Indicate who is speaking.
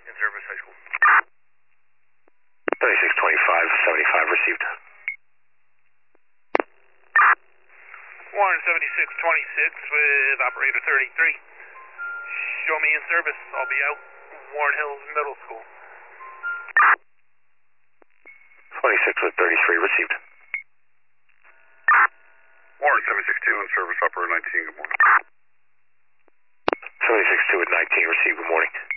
Speaker 1: in service, high school.
Speaker 2: 3625, 75 received.
Speaker 1: Warren 7626 with operator 33. Show me in service. I'll be out. Warren Hills Middle School.
Speaker 2: 26 with 33 received.
Speaker 3: Warren 762 in service, operator 19, good morning.
Speaker 2: 762 with 19 received, good morning.